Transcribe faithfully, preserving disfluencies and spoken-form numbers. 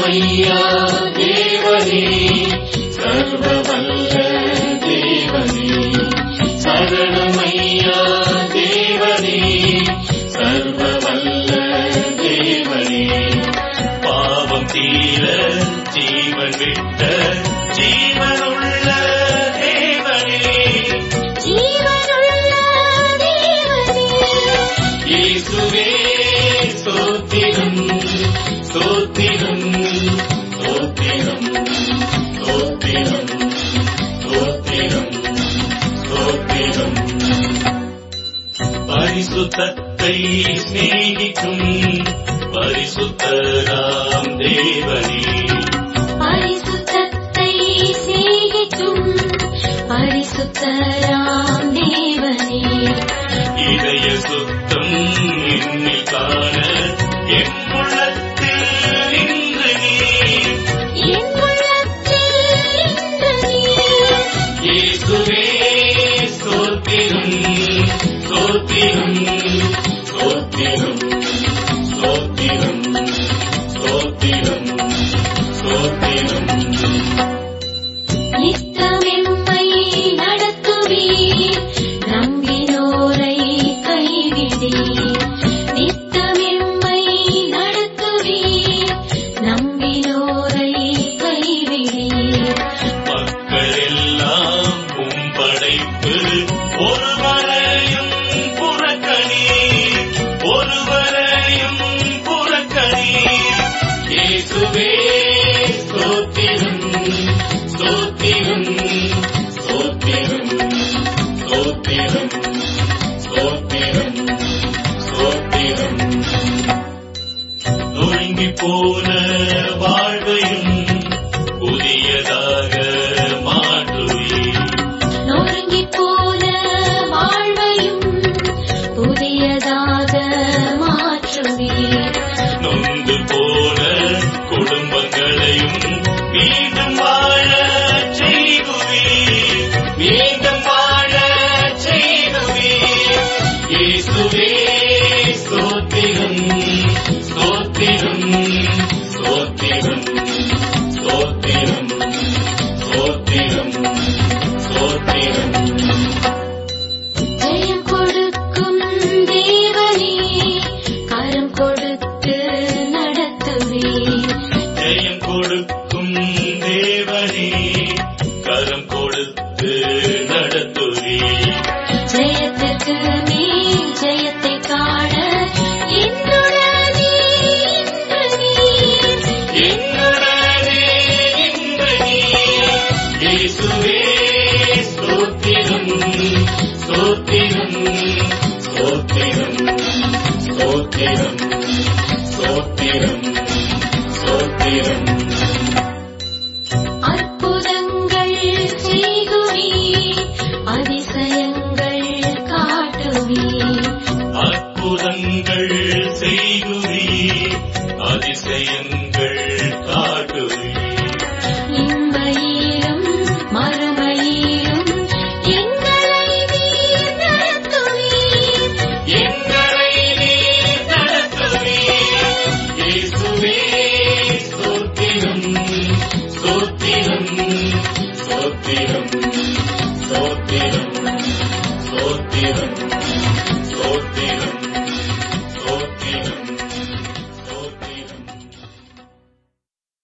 சரணமையா தேவனே, சர்வவல்ல தேவனே. சரணமையா தேவனே, சர்வவல்ல தேவனே. பாவம் தீர ஜீவன் விட்ட ஜீவனுள்ள தேவனே, ஜீவனுள்ள தேவனே. இயேசுவே ஸ்தோத்திரம் ஸ்தோத்திரம் ஸ்தோத்திரம் ஸ்தோத்திரம் ஸ்தோத்திரம் ஸ்தோத்திரம். பரிசுத்தத்தை சிநேகிக்கும் பரிசுத்தராம் தேவனே, பரிசுத்தத்தை சிநேகிக்கும் பரிசுத்தராம் தேவனே. இதய சுத்தம் என்னில் காண என் உள்ளத்தில் நின்று நீர், என் உள்ளத்தில் நின்று நீர். இயேசுவே ஸ்தோத்திரம் ஸ்தோத்திரம் ஸ்தோத்திரம் ஸ்தோத்திரம் ஸ்தோத்திரம் ஸ்தோத்திரம். நித்தமெம்மை நடத்துவீர், நம்பினோரை கைவிடீர். நித்தமெம்மை நடத்துவீர், நம்பினோரை கைவிடீர். மக்கள் எல்லாம் உம் படைப்பு, ஒருவரையும் புறக்கணீர், ஒருவரையும் புறக்கணீர். இயேசுவே ஸ்தோத்திரம் ஸ்தோத்திரம் ஸ்தோத்திரம் ஸ்தோத்திரம் ஸ்தோத்திரம் ஸ்தோத்திரம். நொறுங்கி போன வாழ்வையும் புதியதாக மாற்றுவீர், நொறுங்கிப் போன வாழ்வையும் புதியதாக மாற்றுவீர். நொந்து போன குடும்பங்களையும் மீண்டும் வாழ செய்குவீர், மீண்டும் வாழ செய்குவீர். இயேசுவே ஸ்தோத்திரம் ஸ்தோத்திரம் ஸ்தோத்திரம் ஸ்தோத்திரம் ஸ்தோத்திரம் ஸ்தோத்திரம். ஜெயம் கொடுக்கும் தேவனே, கரம் கொடுத்து நடத்துவீர். ஜெயம் கொடுக்கும் தேவனே, கரம் கொடுத்து நடத்துவீர். ஜெயத்திற்கு மேல் ஜெயத்தை காண என்னுடனே இன்று நீர். என்னுடனே இன்று நீர். இயேசுவே ஸ்தோத்திரம் ஸ்தோத்திரம் ஸ்தோத்திரம் ஸ்தோத்திரம் ஸ்தோத்திரம் ஸ்தோத்திரம். அற்புதங்கள் செய்குவீர், அதிசயங்கள் காட்டுவீர். அற்புதங்கள் செய்குவீர், அதிசயங்கள் காட்டுவீர். இம்மையிலும் மறுமையிலும் எங்களை நீர் நடத்துவீர். எங்களை நீர் நடத்துவீர். இயேசுவே ஸ்தோத்திரம் ஸ்தோத்திரம் ஸ்தோத்திரம் ஸ்தோத்திரம் ஸ்தோத்திரம்